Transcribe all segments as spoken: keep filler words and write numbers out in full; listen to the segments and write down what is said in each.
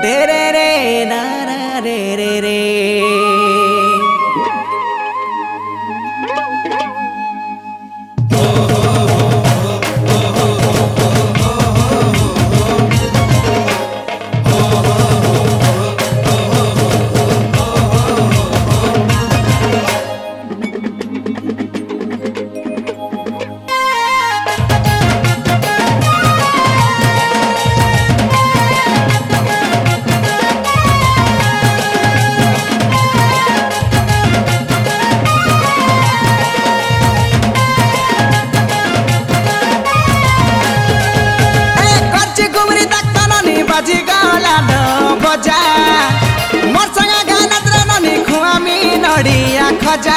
Day रे रे ना ना रे रे रे। बाजी गाला न बजा मोर संगा गानत रे ननी खुआमी नड़िया खजा।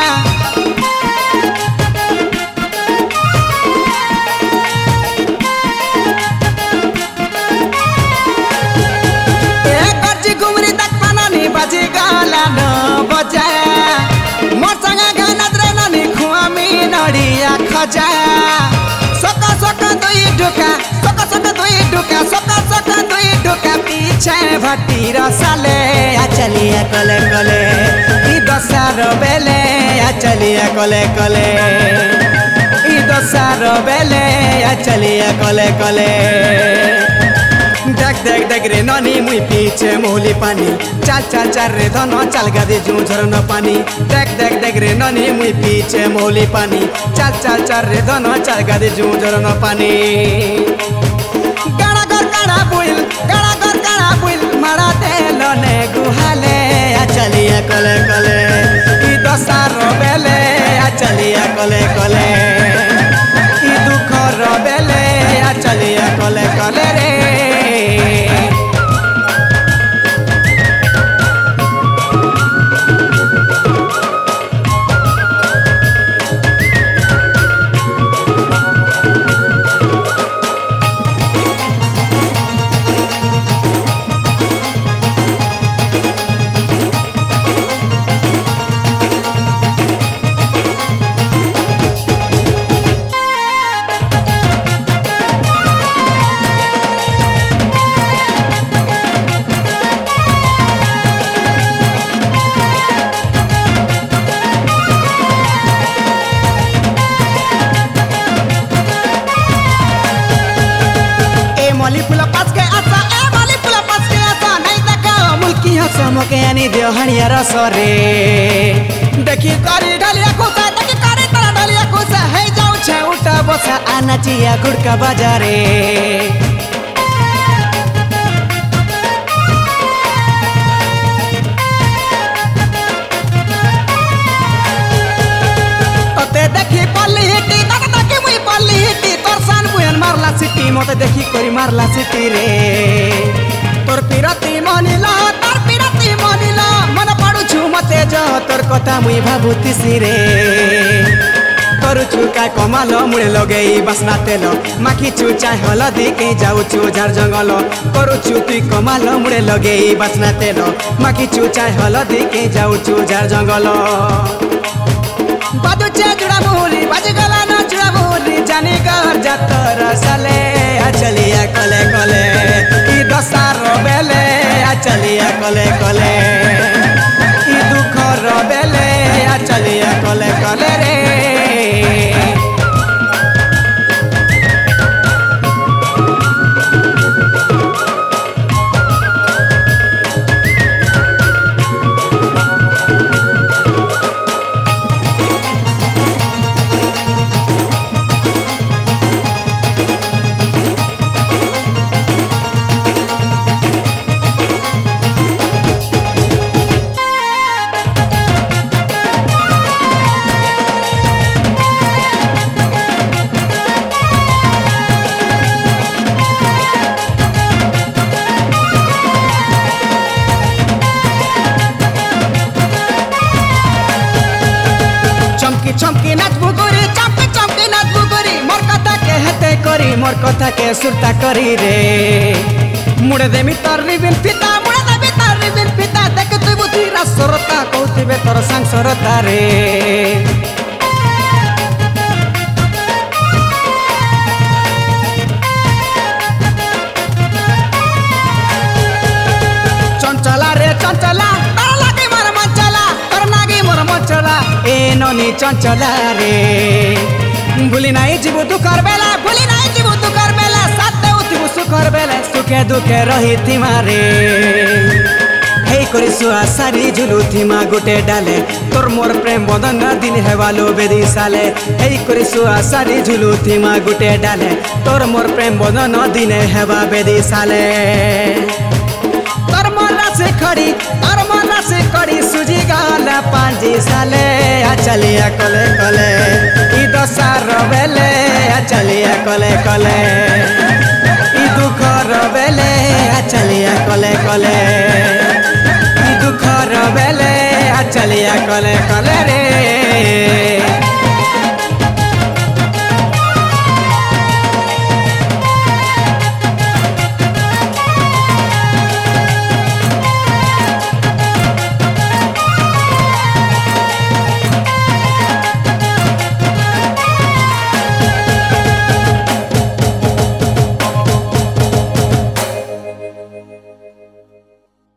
ए गर्जी घुमरी तक पानी बाजी गाला न बजा मोर संगा गानत रे ननी खुआमी नड़िया खजा। सोका सोका दुई ढुका सोका सोका दुई ढुका सोका सोका दुई ढुका पीछे भट्टी रसाले आ चलिया कले कले ई दसार बेले आ चलिया कले कले ई दसार बेले आ चलिया कले कले। देख देख देख रे ननी मुई पीछे मोली पानी चाल चाल चाल रे धनो चाल गादी जू झरनो पानी। देख देख देख रे ननी मुई पीछे मोली पानी चाल चाल चाल रे धनो चाल गादी जू झरनो पानी। गाड़ा घर गाड़ा बुइल गाड़ा घर गाड़ा बुइल मारा तेलो ने गुहाले आ चलिया कले कले ई दसार बेले आ चलिया कले कले ई दुखर बेले आ चलिया कले कले रे। समके आनी दियो हरिया रसरे देखी करी ढलिया कोसा देखी करी तरा ढलिया कोसा है जाऊ छे उठा बसा आना चिया गुड़का बाजारे। तते देखी पल्ली हिटी तते देखी मुई पल्ली हिटी तोर सान बुयन मारला सिटी मते देखी करी मारला सिटी रे। तोर पिरती मनिला तोर पिरती मनिला मन पड़ू छु मते जो तोर कथा मुई भाबुती सिरे। करू छु का कमाल मुड़े लगेई बासना तेल माखी छु चाय हलदी के जाऊ छु झार जंगल। करू छु तुई कमाल मुड़े लगेई बासना तेल माखी छु चाय हलदी के जाऊ छु झार जंगल। बाजू चे जुड़ा मुली बाज गला न जुड़ा मुली जानी घर जातर साले आ चलिया कले कले ई दसार बेले आ चलिया कले कले ई दुखर बेले आ चलिया कले कले रे। चमकी नाचबू गोरी चमकी चमकी नाचबू गोरी मोर कथा के हेते करी मोर कथा के सुरता करी रे। मुड़े दे मितर रिबिन फिता मुड़े दे मितर रिबिन फिता देख तू बुद्धि रसरता कहतिबे तोर सांसरता रे। ए ननी चंचला रे भूली नहीं जीवु दुखर बेला भूली नहीं जीवु दुखर बेला साथे उठिबु सुखर बेला सुखे दुखे रही थी मारे हे करी सुआ सारी झुलु थीमा गुटे डाले तोर मोर प्रेम बंधन दिन हेवालो बेदी साले हे करी सुआ सारी झुलु थीमा गुटे डाले तोर मोर प्रेम बंधन दिन हेवा बेदी साले तोर मोरा से खड़ी तोर मोरा से खड़ी सुजी गाला पांजी साले आ चलिया कले कले ई दसार बेले आ चलिया कले कले ई दुखर बेले आ चलिया कले कले ई दुखर बेले आ चलिया कले कले